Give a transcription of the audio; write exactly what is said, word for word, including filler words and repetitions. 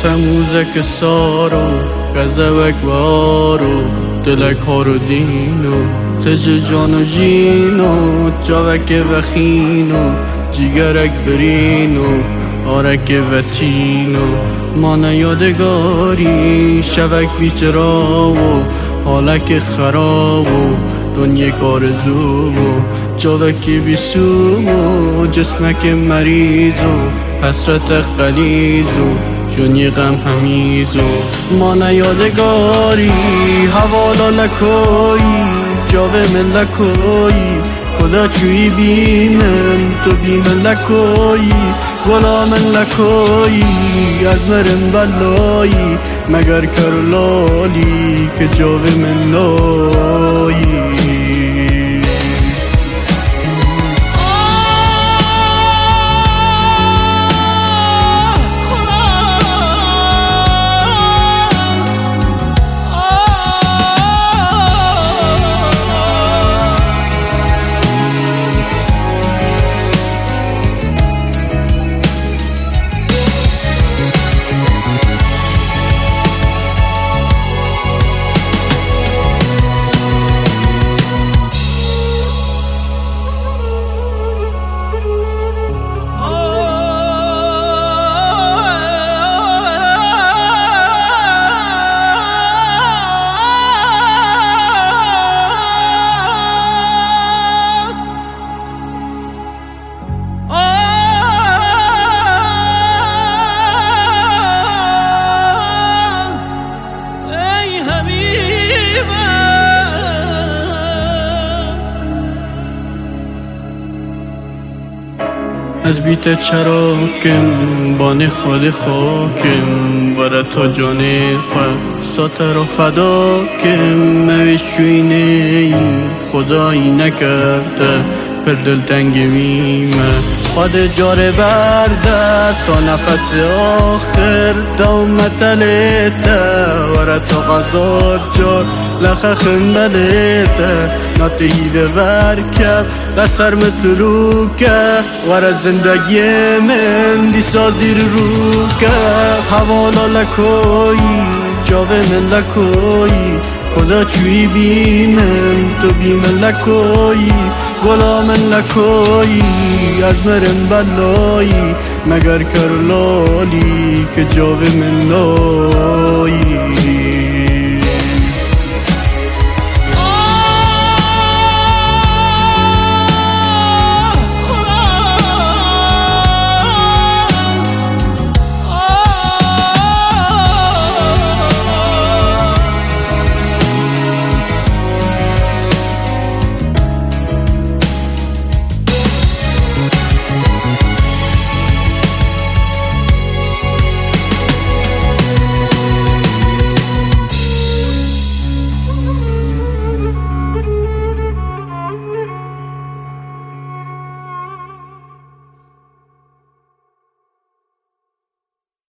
تموزک سارو غزوک وارو دلک هارو دینو تج جانو جینو جاوک وخینو جیگرک برینو آرک وطینو مانه یادگاری شوک بیچراو حالک خرابو دنیک آرزو جاوک بیسو جسمک مریضو حسرت قلیزو جونی غم همیزو مانه یادگاری حوالا لکوی جاوه من لکوی کلا چوی بیمن تو بیمن لکوی گلا من لکوی از مرم بلایی مگر کرلالی که جاوه من لایی از بیت چراکم بان خود خاکم برای تا جان خود ساتر و فدا کم موشوینه ای خدایی نکرده پر دل تنگ میمه خود جاره برده تا نفس آخر دومت لیته ورا تا غزار جار لخه خندلیته ناتهیده ورکب لسر متروکه ورا زندگی من دی سازیر روکه حوالا لکوی جاوه من لکوی کدا چوی بیمن تو بیمن لکوی گلا من لکوی از مرم بلایی مگر کرلالی که جاوه من لایی